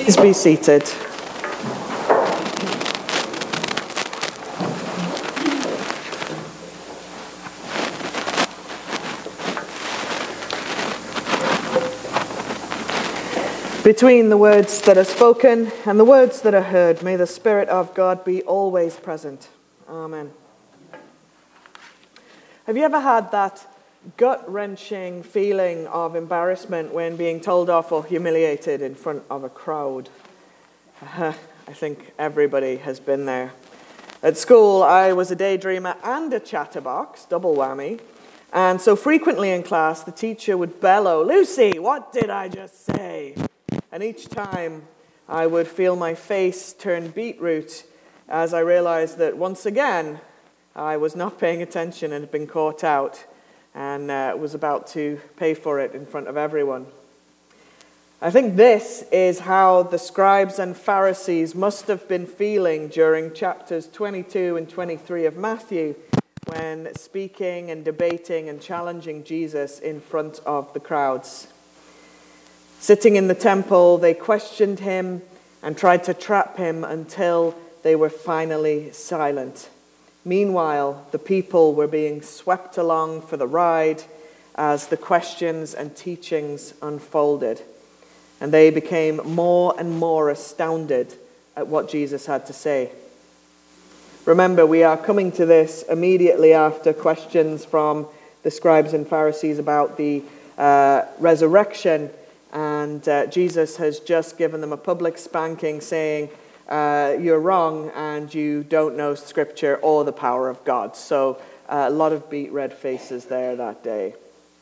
Please be seated. Between the words that are spoken and the words that are heard, may the Spirit of God be always present. Amen. Have you ever had that gut-wrenching feeling of embarrassment when being told off or humiliated in front of a crowd? I think everybody has been there. At school, I was a daydreamer and a chatterbox, double whammy. And so frequently in class, the teacher would bellow, "Lucy, what did I just say?" And each time, I would feel my face turn beetroot as I realized that once again, I was not paying attention and had been caught out and was about to pay for it in front of everyone. I think this is how the scribes and Pharisees must have been feeling during chapters 22 and 23 of Matthew when speaking and debating and challenging Jesus in front of the crowds. Sitting in the temple, they questioned him and tried to trap him until they were finally silent. Meanwhile, the people were being swept along for the ride as the questions and teachings unfolded. And they became more and more astounded at what Jesus had to say. Remember, we are coming to this immediately after questions from the scribes and Pharisees about the resurrection. And Jesus has just given them a public spanking saying, you're wrong and you don't know Scripture or the power of God. So a lot of beet red faces there that day.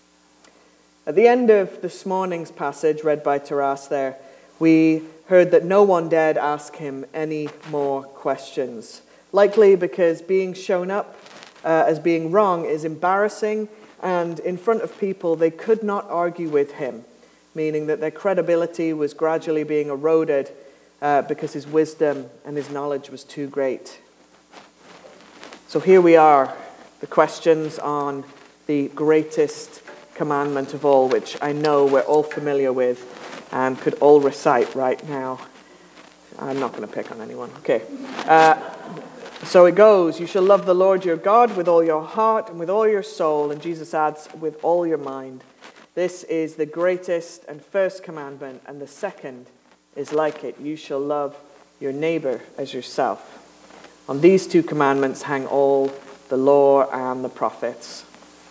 At the end of this morning's passage read by Taras there, we heard that no one dared ask him any more questions. Likely because being shown up as being wrong is embarrassing, and in front of people they could not argue with him, meaning that their credibility was gradually being eroded because his wisdom and his knowledge was too great. So here we are, the questions on the greatest commandment of all, which I know we're all familiar with and could all recite right now. I'm not going to pick on anyone. Okay. So it goes, you shall love the Lord your God with all your heart and with all your soul, and Jesus adds, with all your mind. This is the greatest and first commandment, and the second is like it. You shall love your neighbor as yourself. On these two commandments hang all the law and the prophets.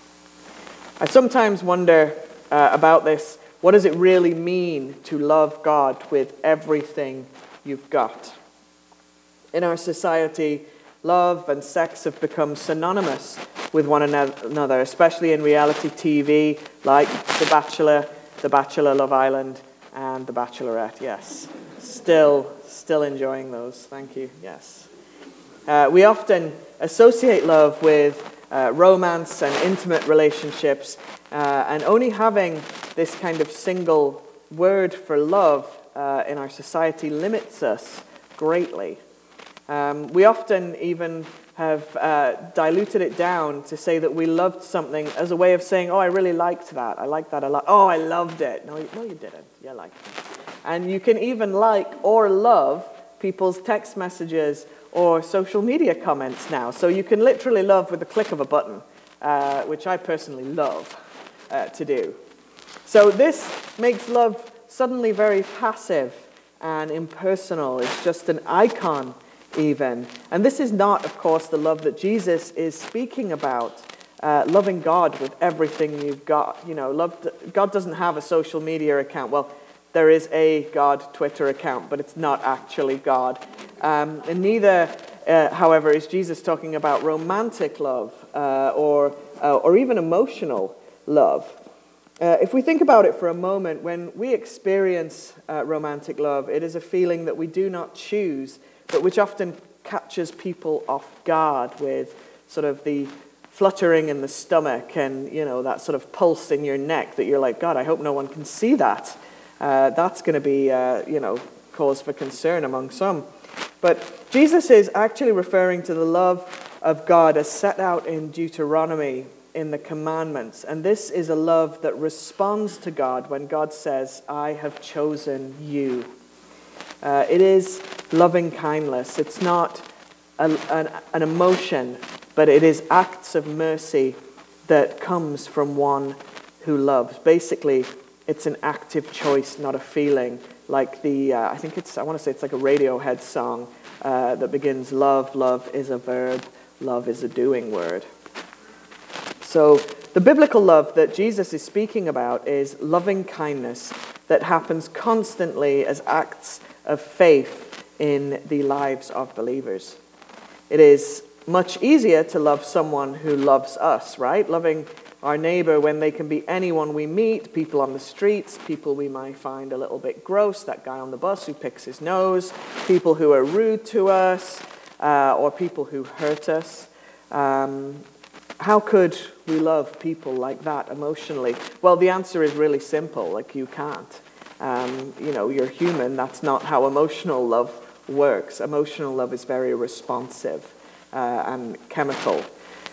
I sometimes wonder about this. What does it really mean to love God with everything you've got? In our society, love and sex have become synonymous with one another, especially in reality TV like The Bachelor, Love Island, and The Bachelorette. Yes, still enjoying those. Thank you. Yes. We often associate love with romance and intimate relationships, and only having this kind of single word for love in our society limits us greatly. We often even have diluted it down to say that we loved something as a way of saying, oh, I really liked that. I liked that a lot. Oh, I loved it. No, you didn't. You liked it. And you can even like or love people's text messages or social media comments now. So you can literally love with the click of a button, which I personally love to do. So this makes love suddenly very passive and impersonal. It's just an icon even. And this is not, of course, the love that Jesus is speaking about. Loving God with everything you've got. You know, God doesn't have a social media account. Well, there is a God Twitter account, but it's not actually God. And neither, however, is Jesus talking about romantic love or even emotional love. If we think about it for a moment, when we experience romantic love, it is a feeling that we do not choose, but which often catches people off guard with sort of the fluttering in the stomach and, you know, that sort of pulse in your neck that you're like, God, I hope no one can see that. That's going to be, cause for concern among some. But Jesus is actually referring to the love of God as set out in Deuteronomy in the commandments. And this is a love that responds to God when God says, I have chosen you. It is loving kindness. It's not an emotion, but it is acts of mercy that comes from one who loves. Basically, it's an active choice, not a feeling. Like I want to say it's like a Radiohead song that begins, love is a verb, love is a doing word. So the biblical love that Jesus is speaking about is loving kindness that happens constantly as acts of faith in the lives of believers. It is much easier to love someone who loves us, right? Loving our neighbor when they can be anyone we meet, people on the streets, people we might find a little bit gross, that guy on the bus who picks his nose, people who are rude to us, or people who hurt us. How could we love people like that emotionally? Well, the answer is really simple, like you can't. You're human, that's not how emotional love works. Emotional love is very responsive and chemical.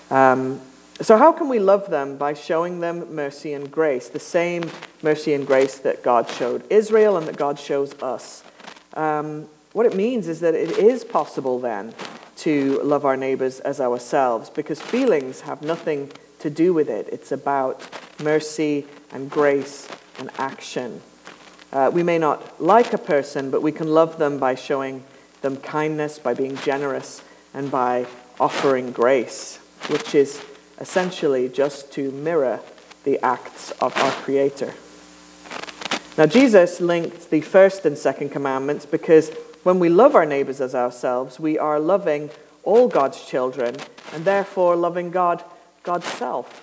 So how can we love them? By showing them mercy and grace, the same mercy and grace that God showed Israel and that God shows us. What it means is that it is possible then to love our neighbors as ourselves, because feelings have nothing to do with it. It's about mercy and grace and action. We may not like a person, but we can love them by showing them kindness, by being generous, and by offering grace, which is essentially just to mirror the acts of our Creator. Now, Jesus linked the first and second commandments because when we love our neighbors as ourselves, we are loving all God's children and therefore loving God's self.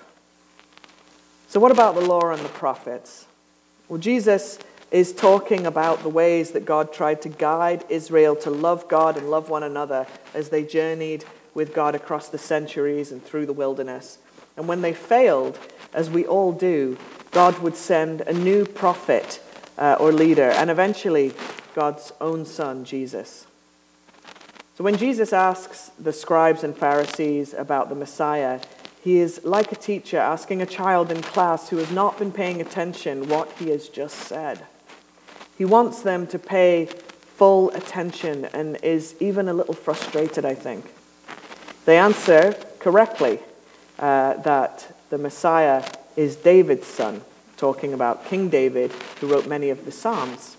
So what about the law and the prophets? Well, Jesus is talking about the ways that God tried to guide Israel to love God and love one another as they journeyed with God across the centuries and through the wilderness. And when they failed, as we all do, God would send a new prophet or leader, and eventually God's own son, Jesus. So when Jesus asks the scribes and Pharisees about the Messiah, he is like a teacher asking a child in class who has not been paying attention what he has just said. He wants them to pay full attention and is even a little frustrated, I think. They answer correctly that the Messiah is David's son, talking about King David, who wrote many of the Psalms.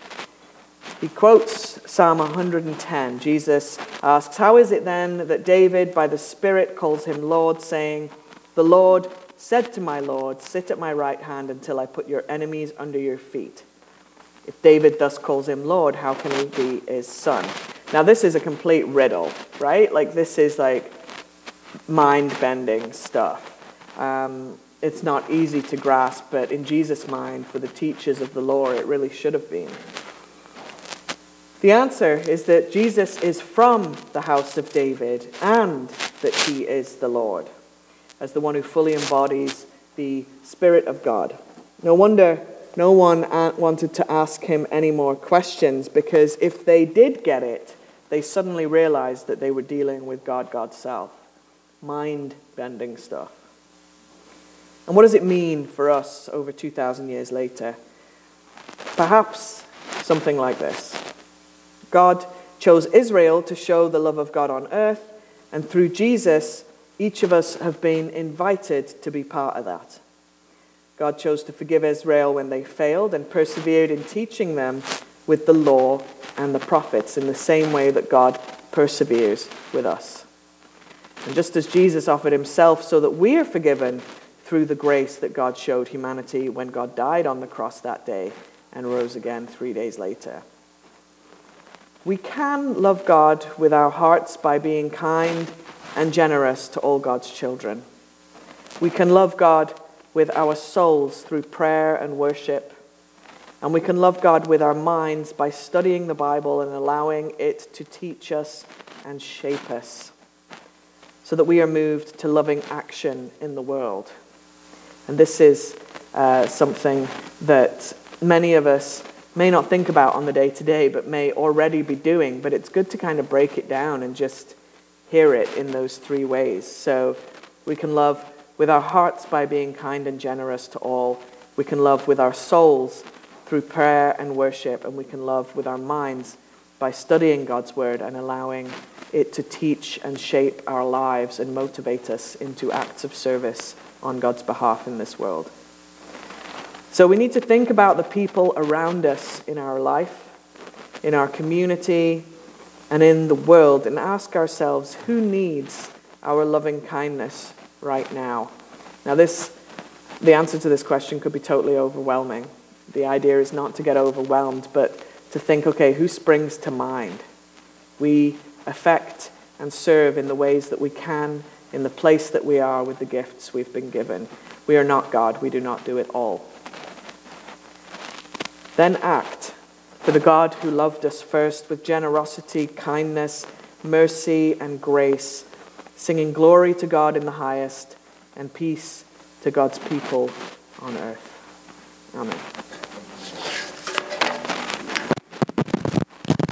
He quotes Psalm 110. Jesus asks, "How is it then that David by the Spirit calls him Lord, saying, 'The Lord said to my Lord, sit at my right hand until I put your enemies under your feet'? If David thus calls him Lord, how can he be his son?" Now this is a complete riddle, right? Like this is like mind-bending stuff. It's not easy to grasp, but in Jesus' mind, for the teachers of the law, it really should have been. The answer is that Jesus is from the house of David and that he is the Lord, as the one who fully embodies the Spirit of God. No wonder no one wanted to ask him any more questions, because if they did get it, they suddenly realized that they were dealing with God's self. Mind-bending stuff. And what does it mean for us over 2,000 years later? Perhaps something like this. God chose Israel to show the love of God on earth, and through Jesus, each of us have been invited to be part of that. God chose to forgive Israel when they failed and persevered in teaching them with the law and the prophets in the same way that God perseveres with us. And just as Jesus offered himself so that we are forgiven through the grace that God showed humanity when God died on the cross that day and rose again 3 days later. We can love God with our hearts by being kind and generous to all God's children. We can love God with our souls through prayer and worship. And we can love God with our minds by studying the Bible and allowing it to teach us and shape us, so that we are moved to loving action in the world. And this is something that many of us may not think about on the day-to-day, but may already be doing. But it's good to kind of break it down and just hear it in those three ways. So we can love with our hearts by being kind and generous to all. We can love with our souls through prayer and worship, and we can love with our minds by studying God's word and allowing it to teach and shape our lives and motivate us into acts of service on God's behalf in this world. So we need to think about the people around us in our life, in our community, and in the world, and ask ourselves, who needs our loving kindness right now? Now the answer to this question could be totally overwhelming. The idea is not to get overwhelmed, but to think, okay, who springs to mind? We affect and serve in the ways that we can, in the place that we are with the gifts we've been given. We are not God. We do not do it all. Then act for the God who loved us first with generosity, kindness, mercy, and grace, singing glory to God in the highest and peace to God's people on earth. Amen.